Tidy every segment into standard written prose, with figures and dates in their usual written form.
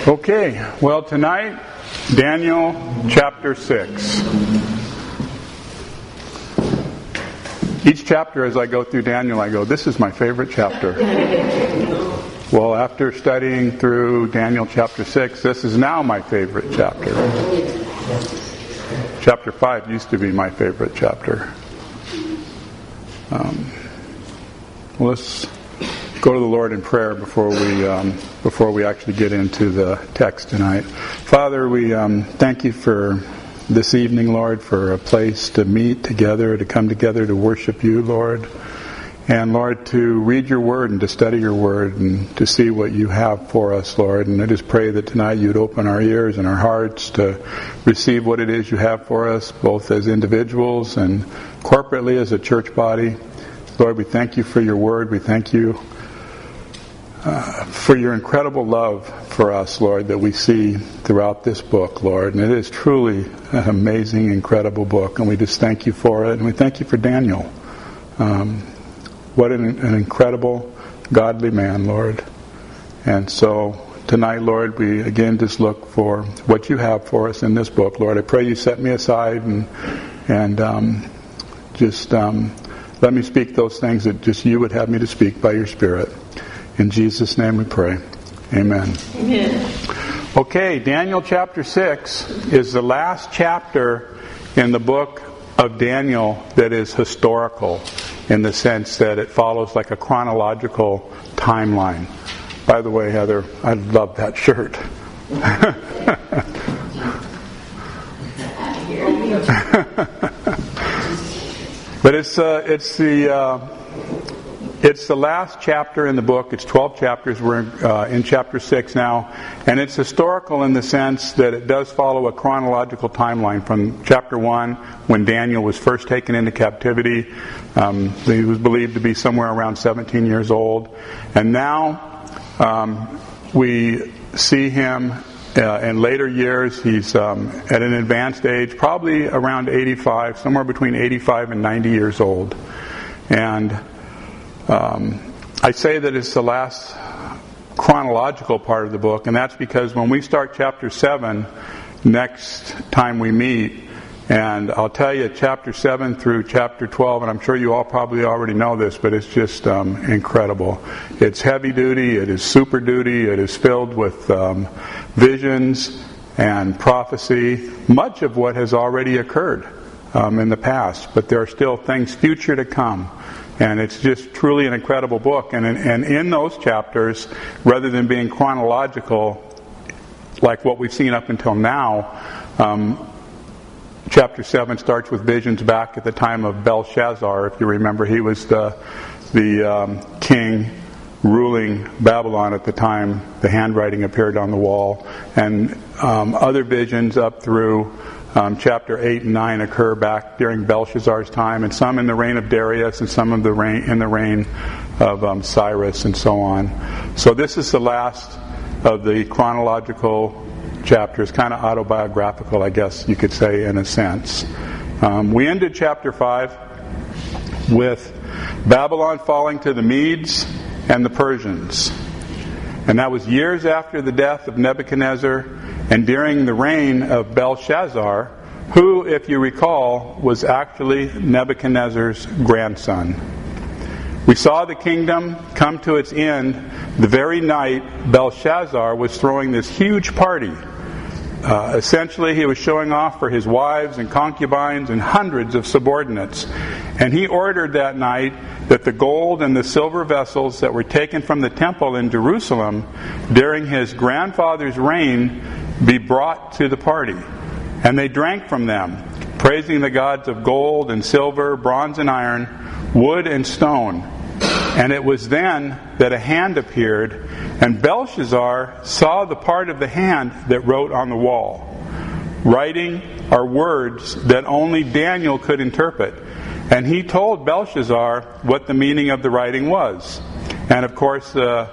Okay, well tonight, Daniel chapter 6. Each chapter as I go through Daniel, I go, this is my favorite chapter. Well, after studying through Daniel chapter 6, this is now my favorite chapter. Chapter 5 used to be my favorite chapter. Let's go to the Lord in prayer before we actually get into the text tonight. Father, we thank you for this evening, Lord, for a place to meet together, to come together to worship you, Lord. And Lord, to read your word and to study your word and to see what you have for us, Lord. And I just pray that tonight you'd open our ears and our hearts to receive what it is you have for us, both as individuals and corporately as a church body. Lord, we thank you for your word. We thank you for your incredible love for us, Lord, that we see throughout this book, Lord. And it is truly an amazing, incredible book. And we just thank you for it. And we thank you for Daniel. What an incredible, godly man, Lord. And so tonight, Lord, we again just look for what you have for us in this book, Lord. I pray you set me aside and let me speak those things that just you would have me to speak by your Spirit. In Jesus' name we pray. Amen. Amen. Okay, Daniel chapter 6 is the last chapter in the book of Daniel that is historical in the sense that it follows like a chronological timeline. By the way, Heather, I love that shirt. But it's the last chapter in the book. It's 12 chapters. We're in chapter 6 now. And it's historical in the sense that it does follow a chronological timeline from chapter 1, when Daniel was first taken into captivity. He was believed to be somewhere around 17 years old. And now we see him in later years. He's at an advanced age, probably around 85, somewhere between 85 and 90 years old. And I say that it's the last chronological part of the book, and that's because when we start chapter 7 next time we meet, and I'll tell you chapter 7 through chapter 12, and I'm sure you all probably already know this, but it's just incredible. It's heavy duty, it is super duty, it is filled with visions and prophecy, much of what has already occurred in the past, but there are still things future to come. And it's just truly an incredible book. And in those chapters, rather than being chronological, like what we've seen up until now, chapter 7 starts with visions back at the time of Belshazzar. If you remember, he was the king ruling Babylon at the time the handwriting appeared on the wall. And other visions up through chapter 8 and 9 occur back during Belshazzar's time, and some in the reign of Darius, and some in the reign of Cyrus, and so on. So this is the last of the chronological chapters, kind of autobiographical, I guess you could say, in a sense. We ended chapter 5 with Babylon falling to the Medes and the Persians. And that was years after the death of Nebuchadnezzar and during the reign of Belshazzar, who, if you recall, was actually Nebuchadnezzar's grandson. We saw the kingdom come to its end the very night Belshazzar was throwing this huge party. Essentially, he was showing off for his wives and concubines and hundreds of subordinates. And he ordered that night that the gold and the silver vessels that were taken from the temple in Jerusalem during his grandfather's reign be brought to the party. And they drank from them, praising the gods of gold and silver, bronze and iron, wood and stone. And it was then that a hand appeared, and Belshazzar saw the part of the hand that wrote on the wall. Writing are words that only Daniel could interpret. And he told Belshazzar what the meaning of the writing was. And of course,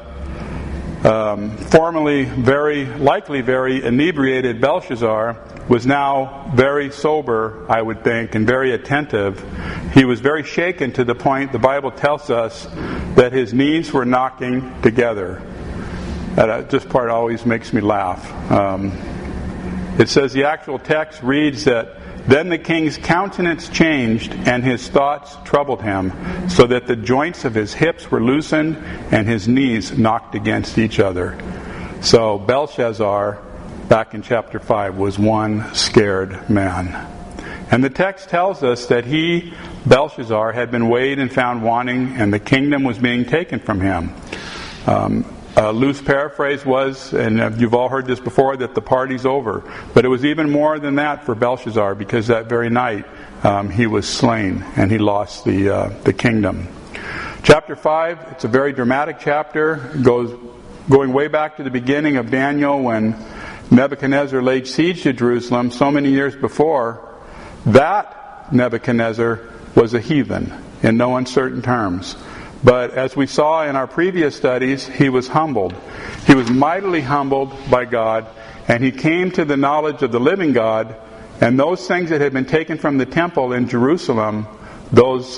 formerly very inebriated Belshazzar was now very sober, I would think, and very attentive. He was very shaken to the point, the Bible tells us, that his knees were knocking together. This part always makes me laugh. It says the actual text reads that, "Then the king's countenance changed, and his thoughts troubled him, so that the joints of his hips were loosened, and his knees knocked against each other." So Belshazzar, back in chapter 5, was one scared man. And the text tells us that he, Belshazzar, had been weighed and found wanting, and the kingdom was being taken from him. A loose paraphrase was, and you've all heard this before, that the party's over. But it was even more than that for Belshazzar, because that very night he was slain and he lost the kingdom. Chapter 5, it's a very dramatic chapter. Going way back to the beginning of Daniel when Nebuchadnezzar laid siege to Jerusalem so many years before. That Nebuchadnezzar was a heathen in no uncertain terms. But as we saw in our previous studies, he was humbled. He was mightily humbled by God, and he came to the knowledge of the living God, and those things that had been taken from the temple in Jerusalem, those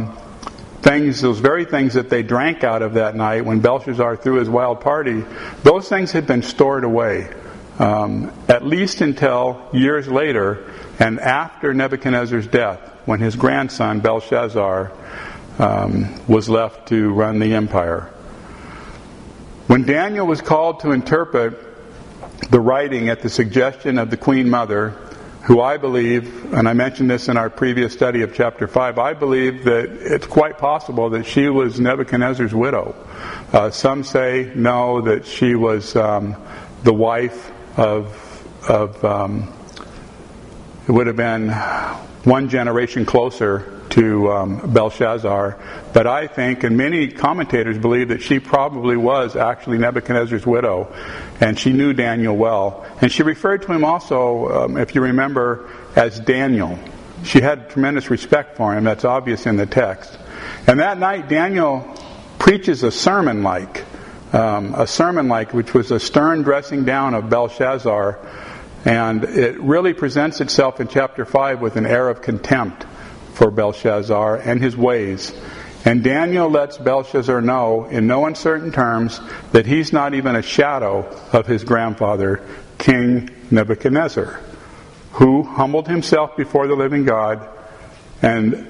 very things that they drank out of that night when Belshazzar threw his wild party, those things had been stored away, at least until years later, and after Nebuchadnezzar's death, when his grandson Belshazzar was left to run the empire. When Daniel was called to interpret the writing at the suggestion of the Queen Mother, who I believe, and I mentioned this in our previous study of chapter 5, I believe that it's quite possible that she was Nebuchadnezzar's widow. Some say no, that she was the wife of it would have been one generation closer to Belshazzar, but I think, and many commentators believe, that she probably was actually Nebuchadnezzar's widow, and she knew Daniel well. And she referred to him also, if you remember, as Daniel. She had tremendous respect for him. That's obvious in the text. And that night, Daniel preaches a sermon like, which was a stern dressing down of Belshazzar, and it really presents itself in chapter 5 with an air of contempt for Belshazzar and his ways. And Daniel lets Belshazzar know in no uncertain terms that he's not even a shadow of his grandfather, King Nebuchadnezzar, who humbled himself before the living God. And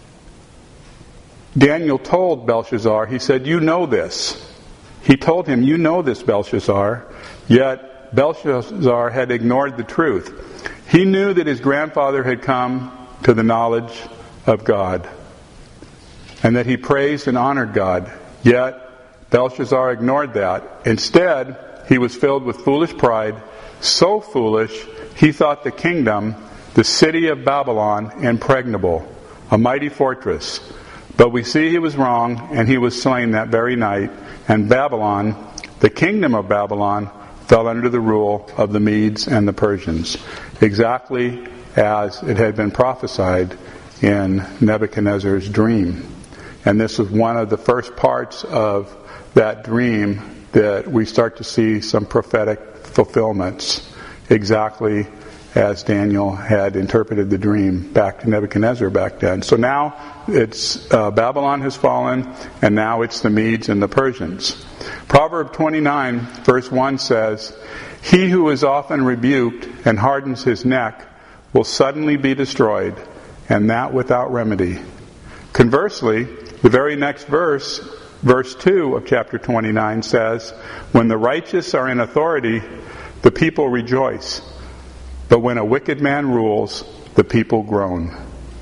Daniel told Belshazzar, he said, "You know this." He told him, "You know this, Belshazzar." Yet Belshazzar had ignored the truth. He knew that his grandfather had come to the knowledge of God, and that he praised and honored God. Yet Belshazzar ignored that. Instead, he was filled with foolish pride, so foolish he thought the kingdom, the city of Babylon, impregnable, a mighty fortress. But we see he was wrong, and he was slain that very night, and Babylon, the kingdom of Babylon, fell under the rule of the Medes and the Persians, exactly as it had been prophesied in Nebuchadnezzar's dream. And this was one of the first parts of that dream that we start to see some prophetic fulfillments, exactly as Daniel had interpreted the dream back to Nebuchadnezzar back then. So now it's Babylon has fallen, and now it's the Medes and the Persians. Proverb 29 verse 1 says, "He who is often rebuked and hardens his neck will suddenly be destroyed, and that without remedy." Conversely, the very next verse, verse 2 of chapter 29 says, "When the righteous are in authority, the people rejoice. But when a wicked man rules, the people groan."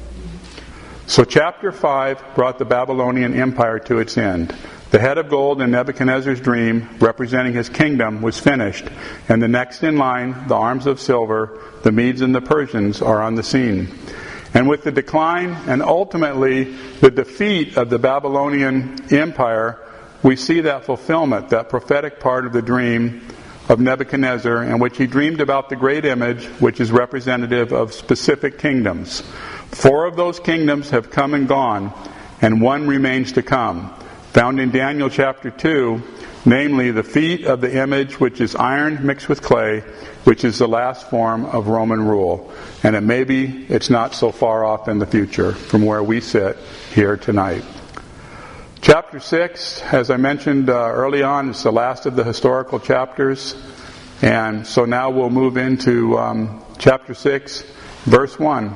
So chapter 5 brought the Babylonian Empire to its end. The head of gold in Nebuchadnezzar's dream, representing his kingdom, was finished, and the next in line, the arms of silver, the Medes and the Persians, are on the scene. And with the decline and ultimately the defeat of the Babylonian Empire, we see that fulfillment, that prophetic part of the dream of Nebuchadnezzar, in which he dreamed about the great image, which is representative of specific kingdoms. 4 of those kingdoms have come and gone, and one remains to come, found in Daniel chapter 2, namely the feet of the image, which is iron mixed with clay, which is the last form of Roman rule. And it's not so far off in the future from where we sit here tonight. Chapter 6, as I mentioned early on, is the last of the historical chapters. And so now we'll move into chapter 6, verse 1.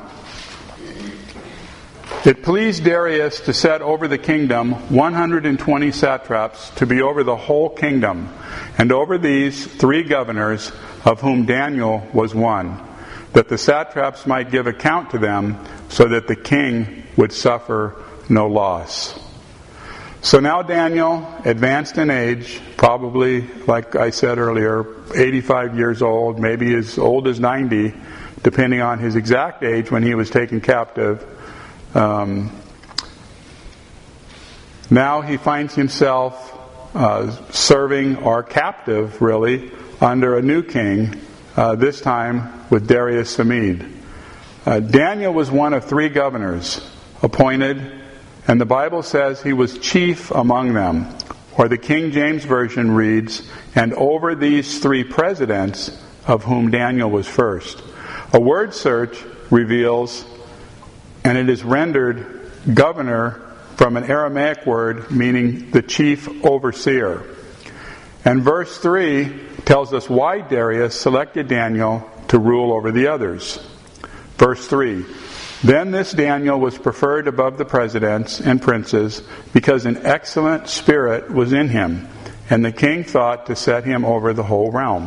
It pleased Darius to set over the kingdom 120 satraps to be over the whole kingdom, and over these 3 governors, of whom Daniel was one, that the satraps might give account to them, so that the king would suffer no loss. So now Daniel, advanced in age, probably, like I said earlier, 85 years old, maybe as old as 90, depending on his exact age when he was taken captive. Now he finds himself serving, or captive really, under a new king, this time with Darius Samede. Daniel was one of 3 governors appointed, and the Bible says he was chief among them. Or the King James Version reads, and over these 3 presidents, of whom Daniel was first. A word search reveals, and it is rendered governor from an Aramaic word meaning the chief overseer. And verse 3 tells us why Darius selected Daniel to rule over the others. Verse 3, then this Daniel was preferred above the presidents and princes because an excellent spirit was in him, and the king thought to set him over the whole realm.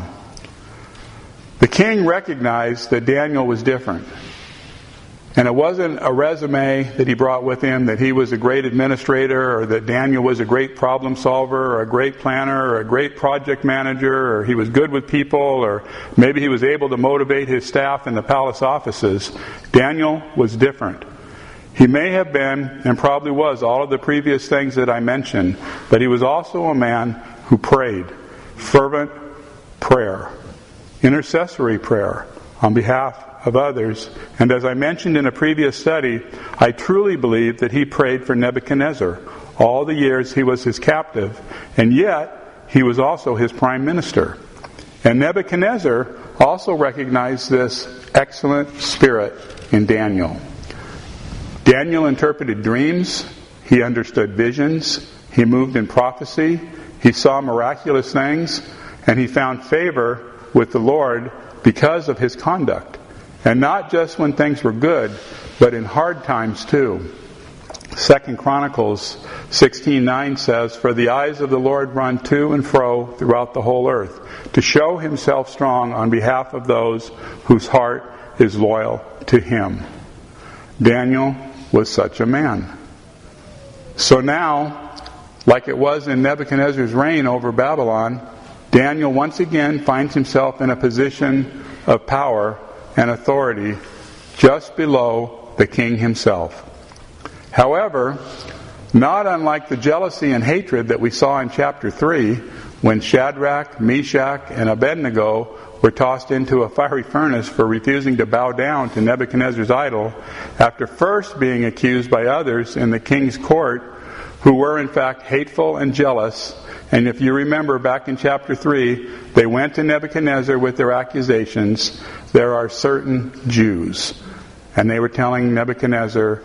The king recognized that Daniel was different. And it wasn't a resume that he brought with him that he was a great administrator, or that Daniel was a great problem solver, or a great planner, or a great project manager, or he was good with people, or maybe he was able to motivate his staff in the palace offices. Daniel was different. He may have been, and probably was, all of the previous things that I mentioned, but he was also a man who prayed. Fervent prayer. Intercessory prayer on behalf of others. And as I mentioned in a previous study, I truly believe that he prayed for Nebuchadnezzar all the years he was his captive, and yet he was also his prime minister. And Nebuchadnezzar also recognized this excellent spirit in Daniel. Daniel interpreted dreams, he understood visions, he moved in prophecy, he saw miraculous things, and he found favor with the Lord because of his conduct. And not just when things were good, but in hard times too. 2 Chronicles 16:9 says, for the eyes of the Lord run to and fro throughout the whole earth, to show himself strong on behalf of those whose heart is loyal to him. Daniel was such a man. So now, like it was in Nebuchadnezzar's reign over Babylon, Daniel once again finds himself in a position of power and authority just below the king himself. However, not unlike the jealousy and hatred that we saw in chapter 3, when Shadrach, Meshach, and Abednego were tossed into a fiery furnace for refusing to bow down to Nebuchadnezzar's idol, after first being accused by others in the king's court, who were in fact hateful and jealous. And if you remember back in chapter 3, they went to Nebuchadnezzar with their accusations. There are certain Jews. And they were telling Nebuchadnezzar,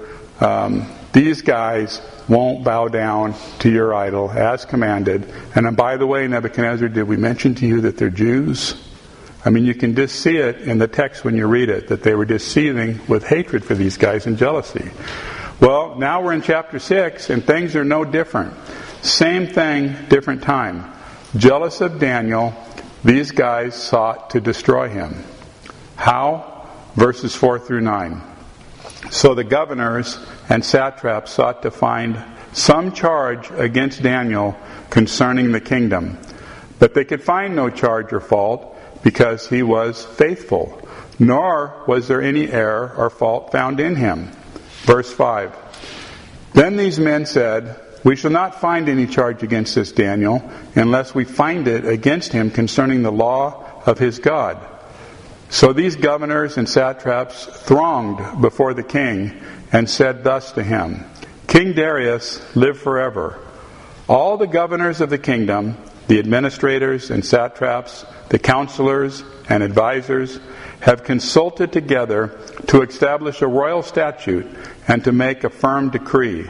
these guys won't bow down to your idol as commanded. And by the way, Nebuchadnezzar, did we mention to you that they're Jews? I mean, you can just see it in the text when you read it, that they were just seething with hatred for these guys and jealousy. Well, now we're in chapter 6, and things are no different. Same thing, different time. Jealous of Daniel, these guys sought to destroy him. How? Verses 4 through 9. So the governors and satraps sought to find some charge against Daniel concerning the kingdom. But they could find no charge or fault because he was faithful, nor was there any error or fault found in him. Verse 5. Then these men said, we shall not find any charge against this Daniel unless we find it against him concerning the law of his God. So these governors and satraps thronged before the king and said thus to him, King Darius, live forever. All the governors of the kingdom, the administrators and satraps, the counselors and advisors, have consulted together to establish a royal statute and to make a firm decree,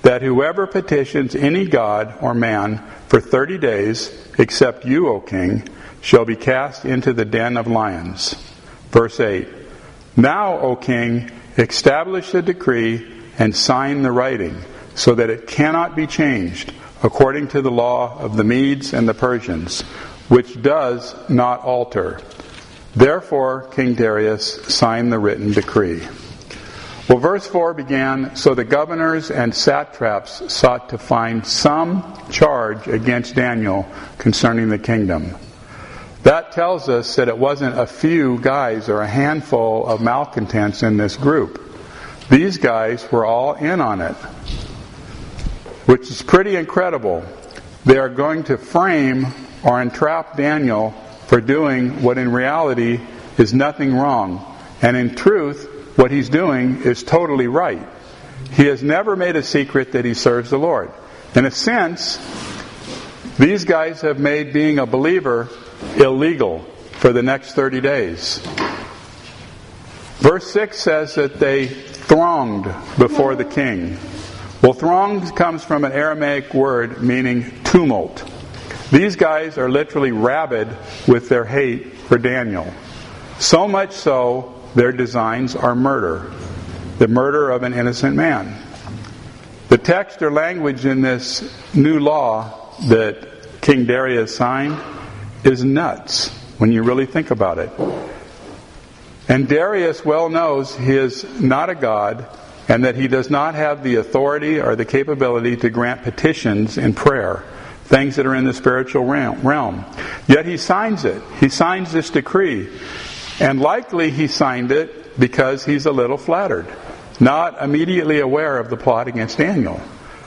that whoever petitions any god or man for 30 days, except you, O king, shall be cast into the den of lions. Verse 8. Now, O king, establish the decree and sign the writing, so that it cannot be changed, according to the law of the Medes and the Persians, which does not alter. Therefore, King Darius signed the written decree. Well, verse 4 began, so the governors and satraps sought to find some charge against Daniel concerning the kingdom. That tells us that it wasn't a few guys or a handful of malcontents in this group. These guys were all in on it, which is pretty incredible. They are going to frame or entrap Daniel for doing what in reality is nothing wrong. And in truth, what he's doing is totally right. He has never made a secret that he serves the Lord. In a sense, these guys have made being a believer illegal for the next 30 days. Verse 6 says that they thronged before the king. Well, thronged comes from an Aramaic word meaning tumult. These guys are literally rabid with their hate for Daniel. So much so, their designs are murder. The murder of an innocent man. The text or language in this new law that King Darius signed is nuts when you really think about it. And Darius well knows he is not a god and that he does not have the authority or the capability to grant petitions in prayer, things that are in the spiritual realm. Yet he signs it. He signs this decree. And likely he signed it because he's a little flattered, not immediately aware of the plot against Daniel.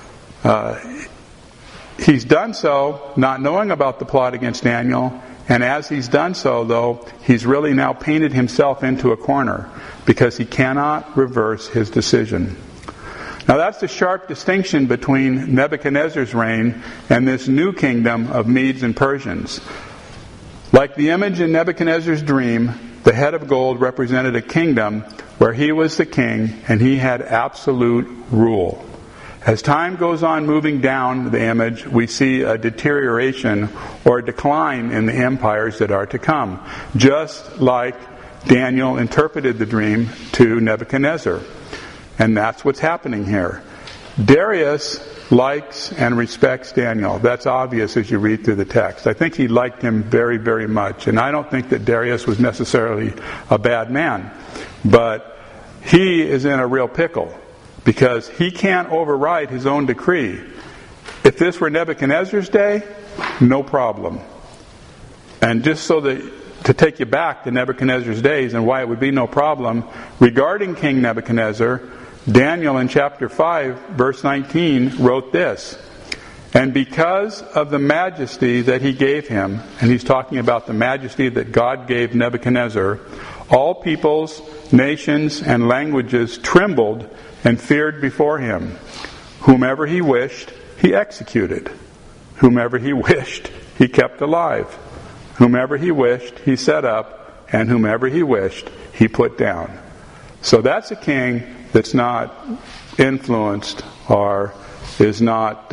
He's done so not knowing about the plot against Daniel, and as he's done so, though, he's really now painted himself into a corner because he cannot reverse his decision. Now that's the sharp distinction between Nebuchadnezzar's reign and this new kingdom of Medes and Persians. Like the image in Nebuchadnezzar's dream, the head of gold represented a kingdom where he was the king and he had absolute rule. As time goes on moving down the image, we see a deterioration or a decline in the empires that are to come, just like Daniel interpreted the dream to Nebuchadnezzar. And that's what's happening here. Darius likes and respects Daniel. That's obvious as you read through the text. I think he liked him very, very much. And I don't think that Darius was necessarily a bad man. But he is in a real pickle because he can't override his own decree. If this were Nebuchadnezzar's day, no problem. And just so that to take you back to Nebuchadnezzar's days and why it would be no problem, regarding King Nebuchadnezzar, Daniel in chapter 5, verse 19, wrote this. And because of the majesty that he gave him, and he's talking about the majesty that God gave Nebuchadnezzar, all peoples, nations, and languages trembled and feared before him. Whomever he wished, he executed. Whomever he wished, he kept alive. Whomever he wished, he set up. And whomever he wished, he put down. So that's a king that's not influenced or is not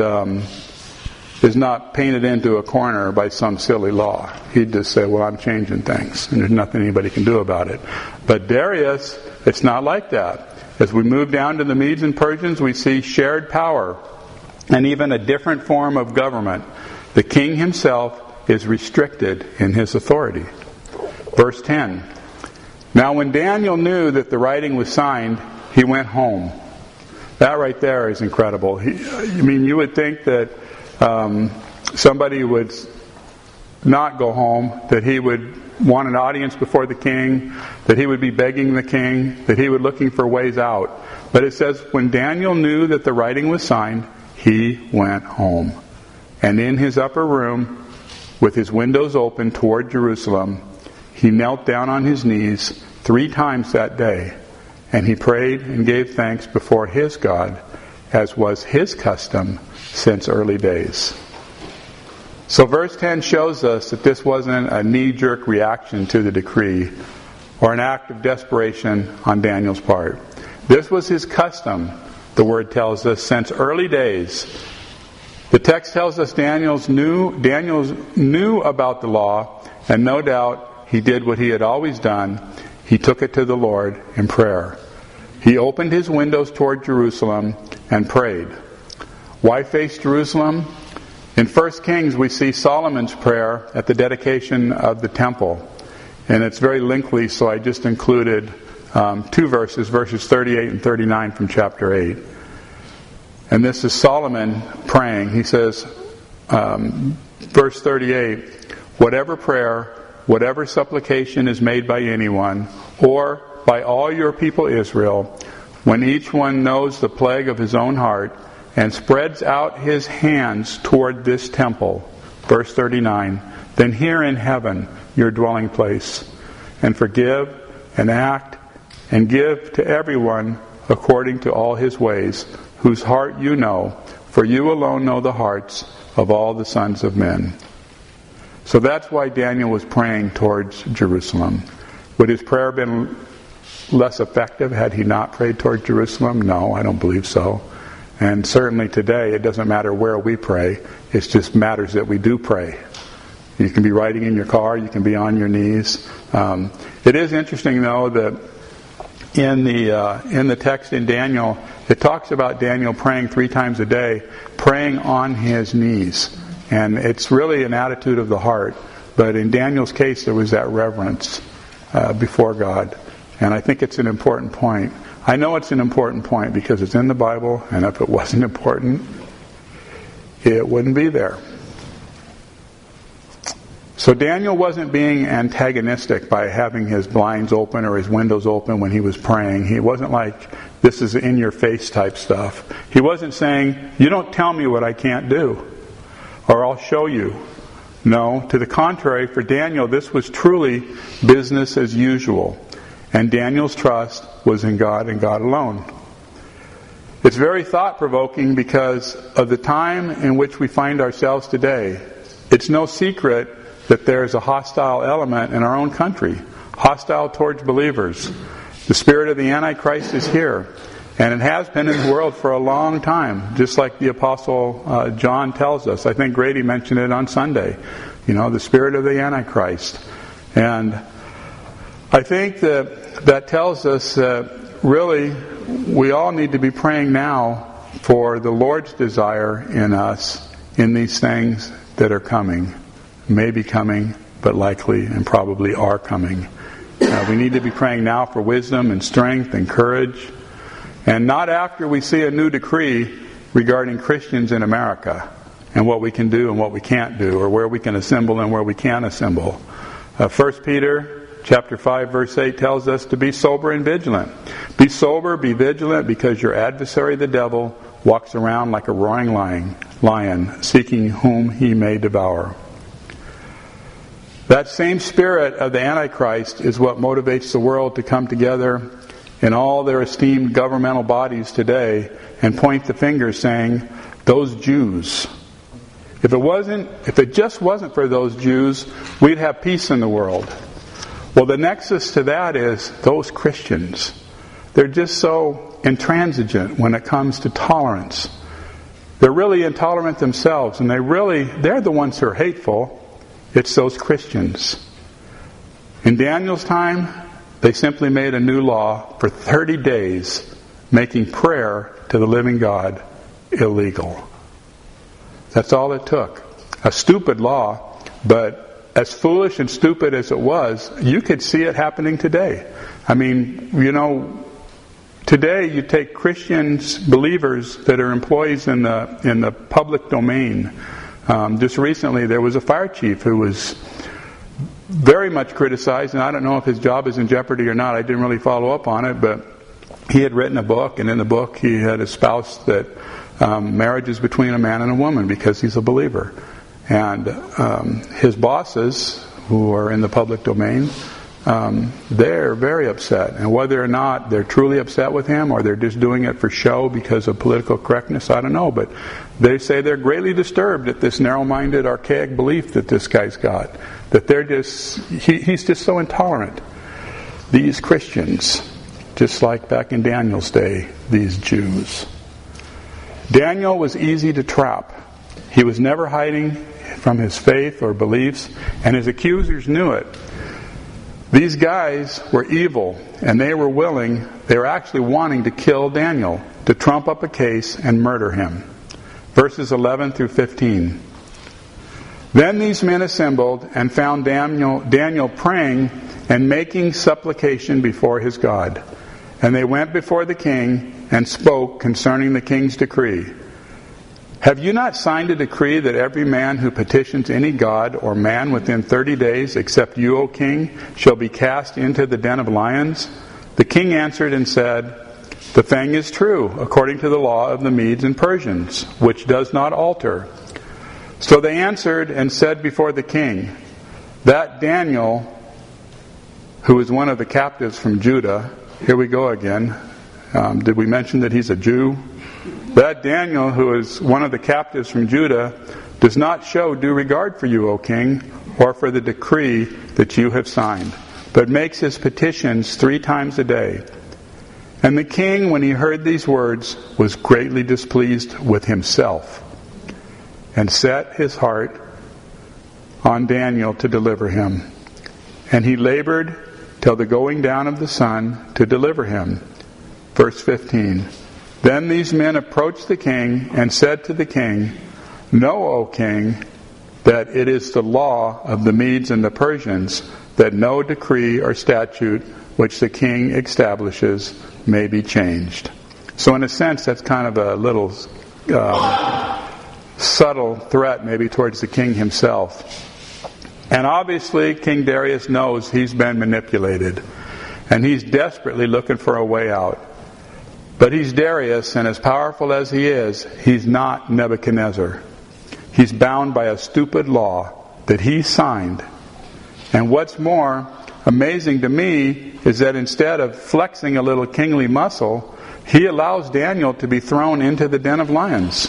painted into a corner by some silly law. He'd just say, well, I'm changing things, and there's nothing anybody can do about it. But Darius, it's not like that. As we move down to the Medes and Persians, we see shared power and even a different form of government. The king himself is restricted in his authority. Verse 10. Now when Daniel knew that the writing was signed, he went home. That right there is incredible. You would think that somebody would not go home, that he would want an audience before the king, that he would be begging the king, that he would looking for ways out. But it says, when Daniel knew that the writing was signed, he went home. And in his upper room, with his windows open toward Jerusalem, he knelt down on his knees 3 times that day, and he prayed and gave thanks before his God, as was his custom since early days. So verse 10 shows us that this wasn't a knee-jerk reaction to the decree or an act of desperation on Daniel's part. This was his custom the Word tells us, since early days. The text tells us Daniel knew about the law, and no doubt he did what he had always done. He took it to the Lord in prayer. He opened his windows toward Jerusalem and prayed. Why face Jerusalem? In 1 Kings we see Solomon's prayer at the dedication of the temple. And it's very lengthy, so I just included two verses 38 and 39 from chapter 8. And this is Solomon praying. He says, verse 38, whatever prayer, whatever supplication is made by anyone, or by all your people Israel, when each one knows the plague of his own heart, and spreads out his hands toward this temple, verse 39, then hear in heaven your dwelling place, and forgive and act and give to everyone according to all his ways, whose heart you know, for you alone know the hearts of all the sons of men. So that's why Daniel was praying towards Jerusalem. Would his prayer have been less effective had he not prayed toward Jerusalem? No, I don't believe so. And certainly today, it doesn't matter where we pray. It just matters that we do pray. You can be riding in your car. You can be on your knees. It is interesting, though, that in the text in Daniel, it talks about Daniel praying 3 times a day, praying on his knees. And it's really an attitude of the heart. But in Daniel's case, there was that reverence before God. And I think it's an important point. I know it's an important point because it's in the Bible, and if it wasn't important, it wouldn't be there. So Daniel wasn't being antagonistic by having his blinds open or his windows open when he was praying. He wasn't like, this is in-your-face type stuff. He wasn't saying, you don't tell me what I can't do, or I'll show you. No, to the contrary, for Daniel, this was truly business as usual. And Daniel's trust was in God and God alone. It's very thought-provoking because of the time in which we find ourselves today. It's no secret that there's a hostile element in our own country, hostile towards believers. The spirit of the Antichrist is here, and it has been in the world for a long time, just like the Apostle John tells us. I think Grady mentioned it on Sunday. The spirit of the Antichrist. And I think that tells us that really we all need to be praying now for the Lord's desire in us in these things that are coming. May be coming, but likely and probably are coming. We need to be praying now for wisdom and strength and courage, and not after we see a new decree regarding Christians in America and what we can do and what we can't do, or where we can assemble and where we can't assemble. 1 Peter chapter 5 verse 8 tells us to be sober and vigilant. Be sober, be vigilant, because your adversary the devil walks around like a roaring lion, seeking whom he may devour. That same spirit of the Antichrist is what motivates the world to come together in all their esteemed governmental bodies today and point the finger saying, those Jews. If it just wasn't for those Jews, we'd have peace in the world. Well, the nexus to that is those Christians. They're just so intransigent when it comes to tolerance. They're really intolerant themselves, and they're the ones who are hateful. It's those Christians. In Daniel's time, they simply made a new law for 30 days, making prayer to the living God illegal. That's all it took. A stupid law, but as foolish and stupid as it was, you could see it happening today. I mean, today you take Christians, believers that are employees in the public domain. Just recently there was a fire chief who was very much criticized, and I don't know if his job is in jeopardy or not. I didn't really follow up on it, but he had written a book, and in the book he had espoused that marriage is between a man and a woman because he's a believer. And his bosses, who are in the public domain, they're very upset. And whether or not they're truly upset with him or they're just doing it for show because of political correctness, I don't know. But they say they're greatly disturbed at this narrow-minded, archaic belief that this guy's got. That he's just so intolerant. These Christians, just like back in Daniel's day, these Jews. Daniel was easy to trap. He was never hiding from his faith or beliefs, and his accusers knew it. These guys were evil, and they were actually wanting to kill Daniel, to trump up a case and murder him. Verses 11 through 15. Then these men assembled and found Daniel praying and making supplication before his God. And they went before the king and spoke concerning the king's decree. Have you not signed a decree that every man who petitions any god or man within 30 days, except you, O king, shall be cast into the den of lions? The king answered and said, the thing is true, according to the law of the Medes and Persians, which does not alter. So they answered and said before the king, that Daniel, who is one of the captives from Judah, here we go again. Did we mention that he's a Jew? That Daniel, who is one of the captives from Judah, does not show due regard for you, O king, or for the decree that you have signed, but makes his petitions 3 times a day. And the king, when he heard these words, was greatly displeased with himself, and set his heart on Daniel to deliver him. And he labored till the going down of the sun to deliver him. Verse 15. Then these men approached the king and said to the king, know, O king, that it is the law of the Medes and the Persians that no decree or statute which the king establishes may be changed. So in a sense, that's kind of a little subtle threat maybe towards the king himself. And obviously, King Darius knows he's been manipulated, and he's desperately looking for a way out. But he's Darius, and as powerful as he is, he's not Nebuchadnezzar. He's bound by a stupid law that he signed. And what's more amazing to me is that instead of flexing a little kingly muscle, he allows Daniel to be thrown into the den of lions.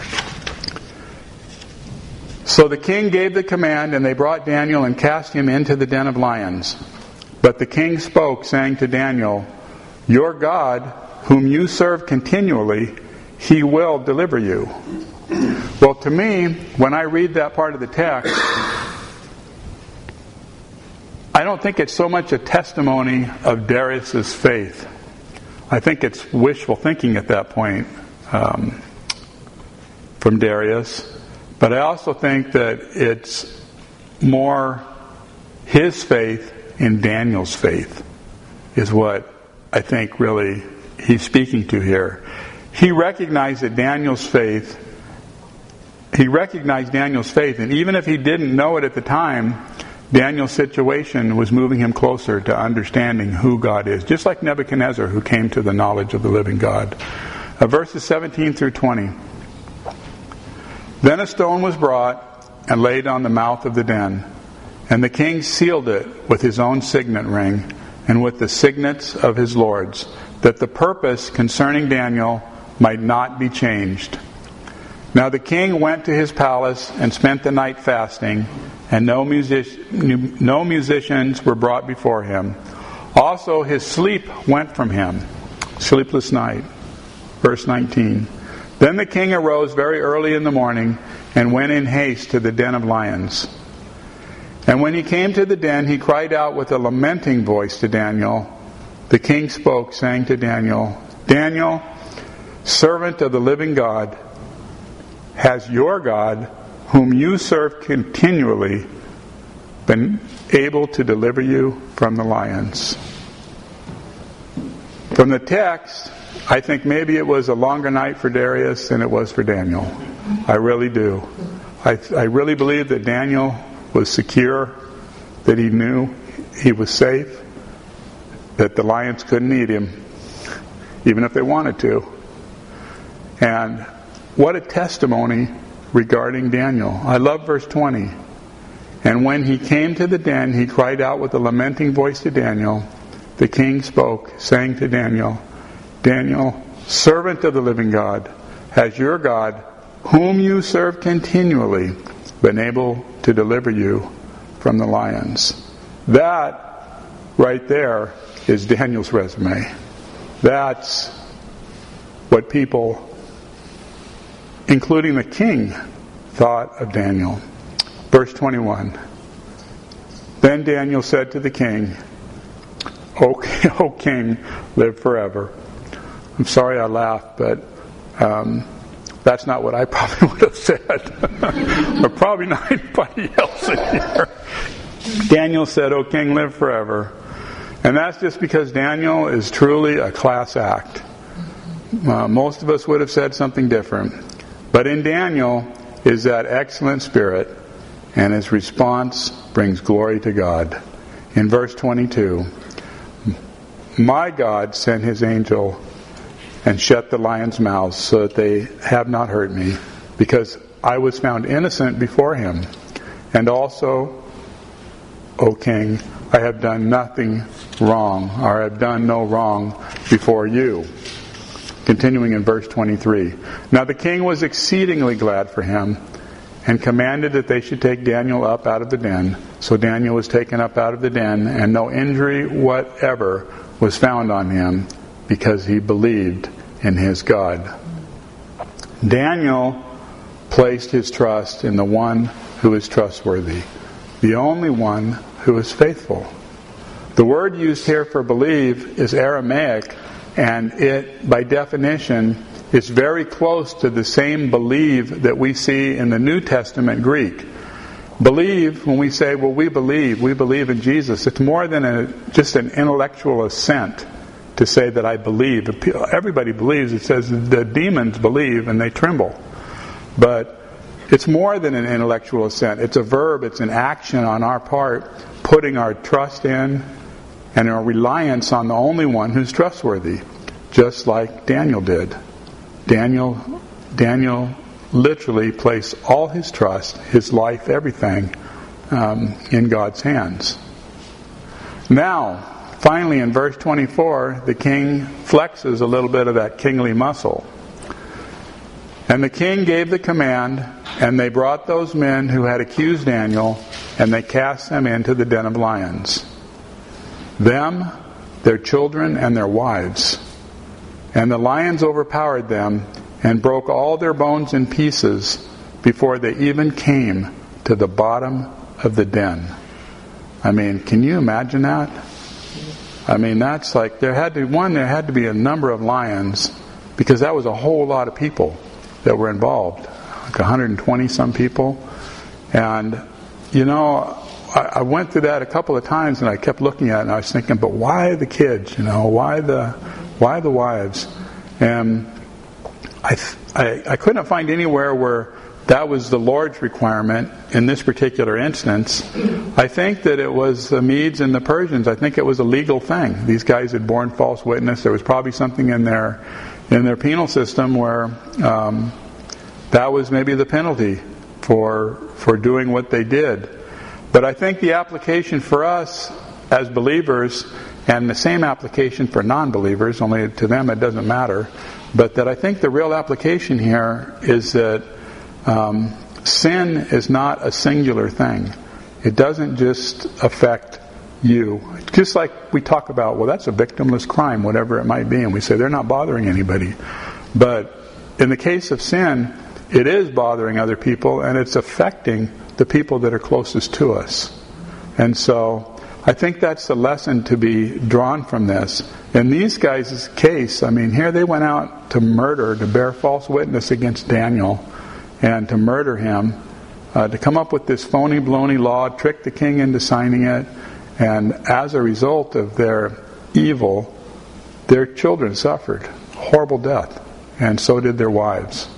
So the king gave the command, and they brought Daniel and cast him into the den of lions. But the king spoke, saying to Daniel, your God, whom you serve continually, he will deliver you. Well, to me, when I read that part of the text, I don't think it's so much a testimony of Darius's faith. I think it's wishful thinking at that point from Darius. But I also think that it's more his faith in Daniel's faith is what I think really he's speaking to here. He recognized Daniel's faith, and even if he didn't know it at the time, Daniel's situation was moving him closer to understanding who God is, just like Nebuchadnezzar, who came to the knowledge of the living God. Verses 17 through 20. Then a stone was brought and laid on the mouth of the den, and the king sealed it with his own signet ring and with the signets of his lords, that the purpose concerning Daniel might not be changed. Now the king went to his palace and spent the night fasting, and no musicians were brought before him. Also his sleep went from him. Sleepless night. Verse 19. Then the king arose very early in the morning and went in haste to the den of lions. And when he came to the den, he cried out with a lamenting voice to Daniel. The king spoke, saying to Daniel, Daniel, servant of the living God, has your God, whom you serve continually, been able to deliver you from the lions? From the text, I think maybe it was a longer night for Darius than it was for Daniel. I really do. I really believe that Daniel was secure, that he knew he was safe, that the lions couldn't eat him, even if they wanted to. And what a testimony regarding Daniel. I love verse 20. And when he came to the den, he cried out with a lamenting voice to Daniel. The king spoke, saying to Daniel, Daniel, servant of the living God, has your God, whom you serve continually, been able to deliver you from the lions? That right there is Daniel's resume. That's what people including the king, thought of Daniel. Verse 21. Then Daniel said to the king, O king, live forever. I'm sorry I laughed, but that's not what I probably would have said. Or probably not anybody else in here. Daniel said, O king, live forever. And that's just because Daniel is truly a class act. Most of us would have said something different. But in Daniel is that excellent spirit, and his response brings glory to God. In verse 22, my God sent his angel and shut the lions' mouths so that they have not hurt me, because I was found innocent before him. And also, O king, I have done nothing wrong, or I have done no wrong before you. Continuing in verse 23. Now the king was exceedingly glad for him, and commanded that they should take Daniel up out of the den. So Daniel was taken up out of the den, and no injury whatever was found on him, because he believed in his God. Daniel placed his trust in the one who is trustworthy, the only one who is faithful. The word used here for believe is Aramaic, and it, by definition, is very close to the same believe that we see in the New Testament Greek. Believe, when we say, well, we believe in Jesus, it's more than just an intellectual assent to say that I believe. Everybody believes. It says the demons believe and they tremble. But it's more than an intellectual assent. It's a verb, it's an action on our part, putting our trust in and our reliance on the only one who's trustworthy, just like Daniel did. Daniel literally placed all his trust, his life, everything, in God's hands. Now, finally in verse 24, the king flexes a little bit of that kingly muscle. And the king gave the command, and they brought those men who had accused Daniel, and they cast them into the den of lions. Them, their children, and their wives. And the lions overpowered them, and broke all their bones in pieces before they even came to the bottom of the den. I mean, can you imagine that? I mean, that's like, there had to be a number of lions, because that was a whole lot of people that were involved, like 120 some people. And I went through that a couple of times, and I kept looking at it, and I was thinking, but why the kids? Why the wives? And I couldn't find anywhere where that was the Lord's requirement in this particular instance. I think that it was the Medes and the Persians. I think it was a legal thing. These guys had borne false witness. There was probably something in their penal system where that was maybe the penalty for doing what they did. But I think the application for us as believers, and the same application for non-believers, only to them it doesn't matter, but that I think the real application here is that sin is not a singular thing. It doesn't just affect you. Just like we talk about, well, that's a victimless crime, whatever it might be, and we say they're not bothering anybody. But in the case of sin, it is bothering other people, and it's affecting the people that are closest to us. And so I think that's the lesson to be drawn from this. In these guys' case, I mean, here they went out to murder, to bear false witness against Daniel, and to murder him, to come up with this phony, baloney law, trick the king into signing it, and as a result of their evil, their children suffered horrible death, and so did their wives.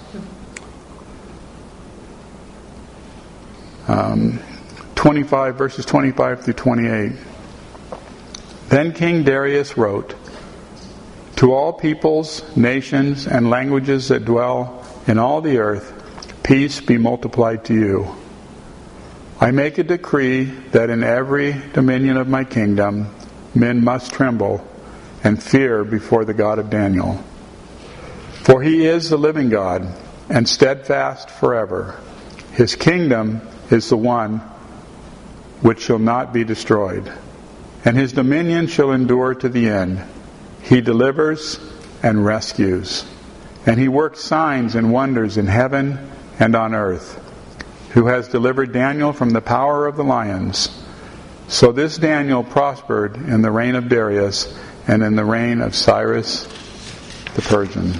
25 verses 25 through 28. Then King Darius wrote, "To all peoples, nations, and languages that dwell in all the earth, peace be multiplied to you. I make a decree that in every dominion of my kingdom men must tremble and fear before the God of Daniel. For he is the living God and steadfast forever. His kingdom is the one which shall not be destroyed, and his dominion shall endure to the end. He delivers and rescues. And he works signs and wonders in heaven and on earth, who has delivered Daniel from the power of the lions. So this Daniel prospered in the reign of Darius and in the reign of Cyrus the Persian.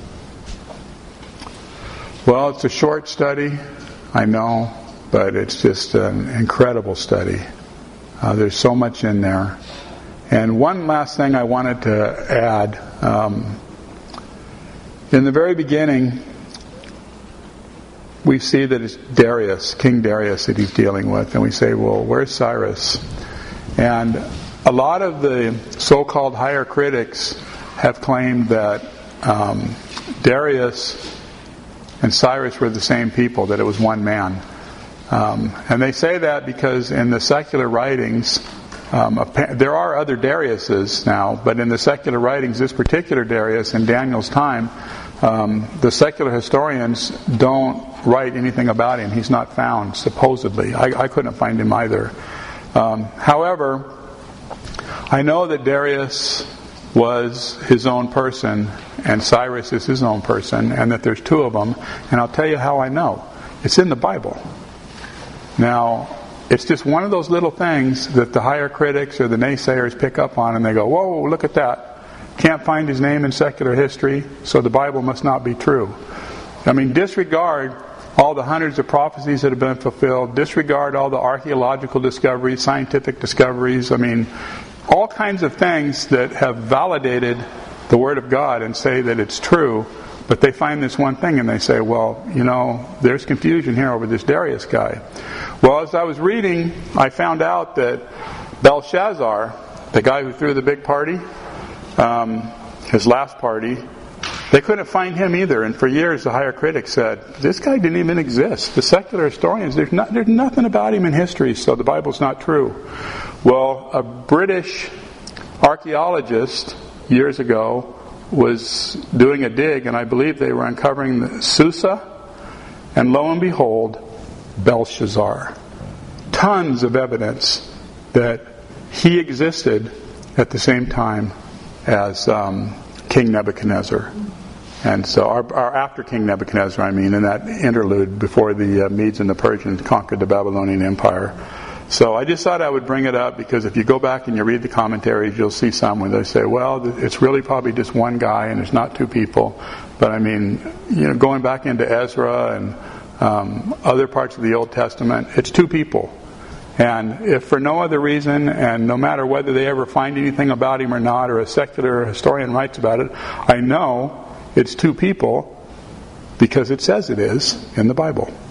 Well, it's a short study, I know, but it's just an incredible study. There's so much in there. And one last thing I wanted to add. In the very beginning, we see that it's Darius, King Darius, that he's dealing with. And we say, well, where's Cyrus? And a lot of the so-called higher critics have claimed that Darius and Cyrus were the same people, that it was one man. And they say that because in the secular writings, there are other Dariuses now, but in the secular writings, this particular Darius in Daniel's time, the secular historians don't write anything about him. He's not found, supposedly. I couldn't find him either. However, I know that Darius was his own person and Cyrus is his own person, and that there's two of them, and I'll tell you how I know. It's in the Bible. Now, it's just one of those little things that the higher critics or the naysayers pick up on, and they go, whoa, look at that. Can't find his name in secular history, so the Bible must not be true. I mean, disregard all the hundreds of prophecies that have been fulfilled, disregard all the archaeological discoveries, scientific discoveries, I mean, all kinds of things that have validated the Word of God and say that it's true, but they find this one thing and they say, well, you know, there's confusion here over this Darius guy. Well, as I was reading, I found out that Belshazzar, the guy who threw the big party, his last party, they couldn't find him either. And for years, the higher critics said, this guy didn't even exist. The secular historians, there's nothing about him in history, so the Bible's not true. Well, a British archaeologist years ago was doing a dig, and I believe they were uncovering the Susa, and lo and behold, Belshazzar. Tons of evidence that he existed at the same time as King Nebuchadnezzar. And so, our after King Nebuchadnezzar, in that interlude before the Medes and the Persians conquered the Babylonian Empire. So I just thought I would bring it up because if you go back and you read the commentaries, you'll see some where they say, well, it's really probably just one guy and it's not two people. But going back into Ezra and other parts of the Old Testament, it's two people. And if for no other reason, and no matter whether they ever find anything about him or not, or a secular historian writes about it, I know it's two people because it says it is in the Bible.